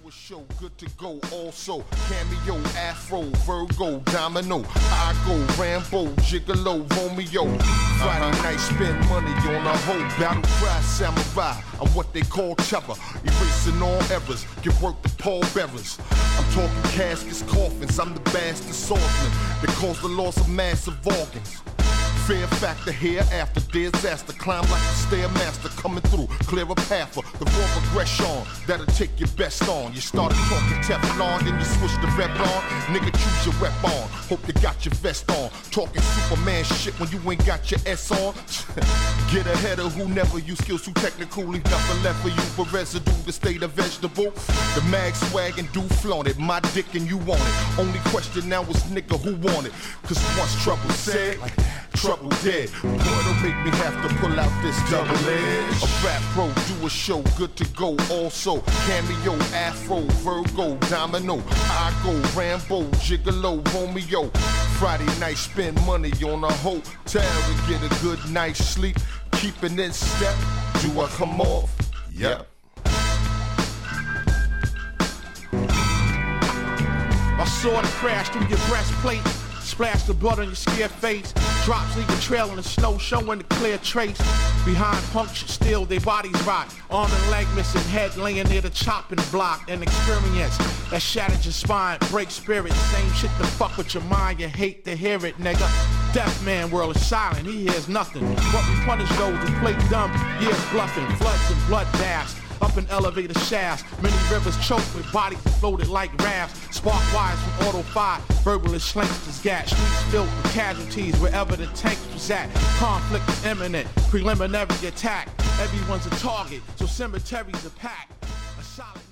a show, good to go. Also, cameo, Afro, Virgo, Domino, I go, Rambo, Gigolo, Romeo. Friday night, spend money on a hoe. Battle cry, samurai. I'm what they call chopper. Erasing all errors, give work to Paul Bearers. I'm talking caskets, coffins. I'm the bastard swordsman that caused the loss of massive organs. Fear factor here after disaster. Climb like a stairmaster coming through. Clear a path for the raw regression that'll take your best on. You started talking Teflon, then you switched to Revlon. Nigga, choose your rep on. Hope you got your vest on. Talking Superman shit when you ain't got your S on. Get ahead of who never use skills too technical. Leave nothing left for you but residue to stay the vegetable. The mag swag and do flaunt it. My dick and you want it. Only question now is nigga who want it. Cause once trouble said, trouble dead. Boy, don't make me have to pull out this double edge. A rap pro, do a show, good to go. Also, cameo, Afro, Virgo, Domino, I go, Rambo, Gigolo, Romeo. Friday night, spend money on a hotel and get a good night's sleep. Keeping in step, do I come off? Yep. I saw the crash through your breastplate. Splash the blood on your scared face. Drops leave a trail in the snow showing the clear trace. Behind punctured steel, they bodies rot. Arm and leg missing, head laying near the chopping block. An experience that shattered your spine, break spirit. Same shit to fuck with your mind, you hate to hear it, nigga. Deaf man world is silent, he hears nothing. What we punish those who play dumb, years bluffing. Floods and blood baths. Up in elevator shafts, many rivers choked with bodies floated like rafts. Spark wires from auto fire, verbalist slanksters gat. Streets filled with casualties wherever the tank was at. Conflict is imminent, preliminary attack. Everyone's a target, so cemeteries are packed. A solid